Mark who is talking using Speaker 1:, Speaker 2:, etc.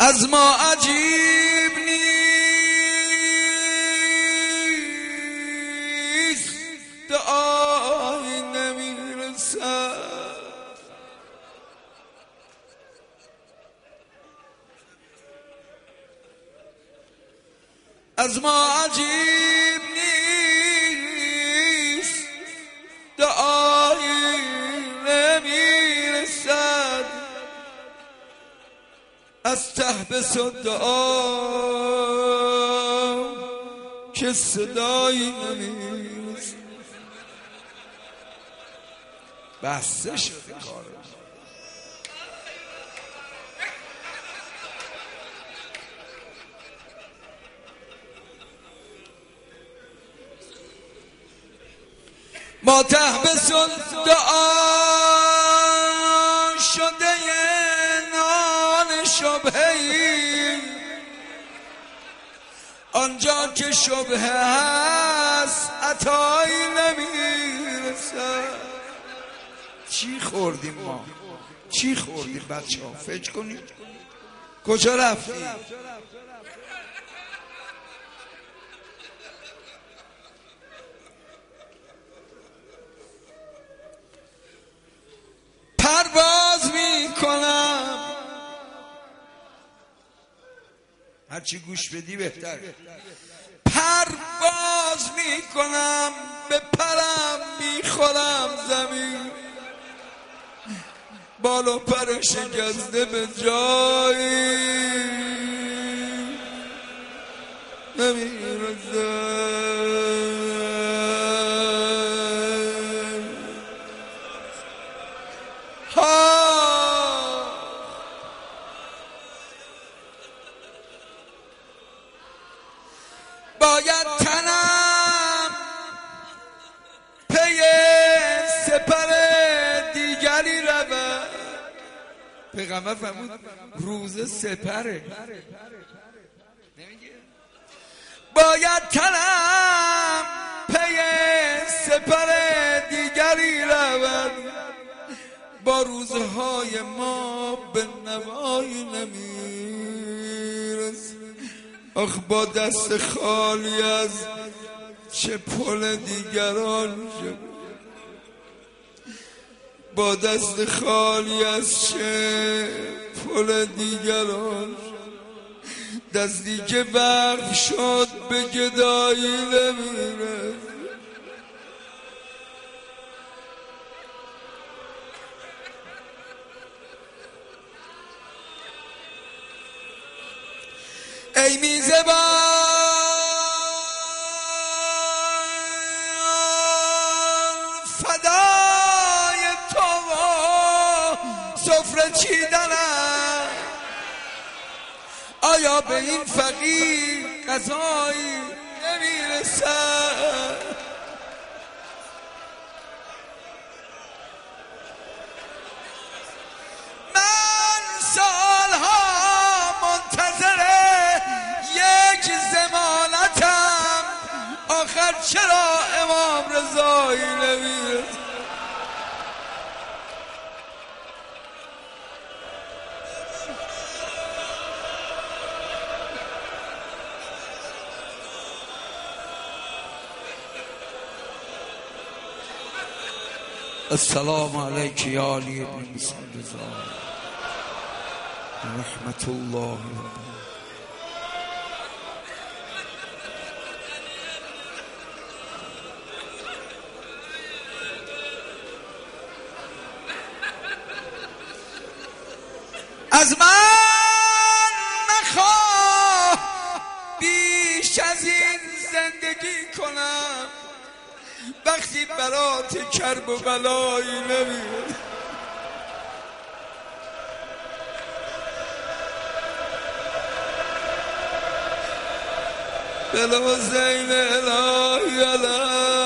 Speaker 1: از ما عجیب نیست دعای نمیرسد، از ما عجیب نیست دعای نمیرسد، از ته بسد دعا که صدایی نمیرسد. بسته شده کاره. ما ته بسد دعا شده نان شبهی، آنجا که شبه هست عطایی نمیرسد. چی خوردیم ما؟ چی خوردیم بچه ها؟ فکر کنید کجا رفتیم؟ پرواز میکنم، هرچی گوش بدی بهتر. پرواز میکنم، به پرم میخورم زمین، بال و پر شکسته به جایی نمیرسه. باید تنم پی سپر دیگری رود. پیغمبر فرمود روز سپره. باید تنم پی سپر دیگری رود، با روزهای ما به نوایی نمیرسه. آخ با دست خالی از چه پل دیگران شد، با دست خالی از چه پل دیگران شد. دستی که وقف شد به گدایی نمیرسه. ای میزبان فدای تو و سفره چیدنم، آیا به این فقیر غذایی نمیرسد؟ من سالها منتظر زمانتم، آخر چرا امام رضایی نمیرسه؟ السلام علیک یا علی ابن موسی رضا رحمت الله. از من نخواه بیش از این زندگی کنم، وقتی برات کرب و بلایی نمیاد. بلا زین الهی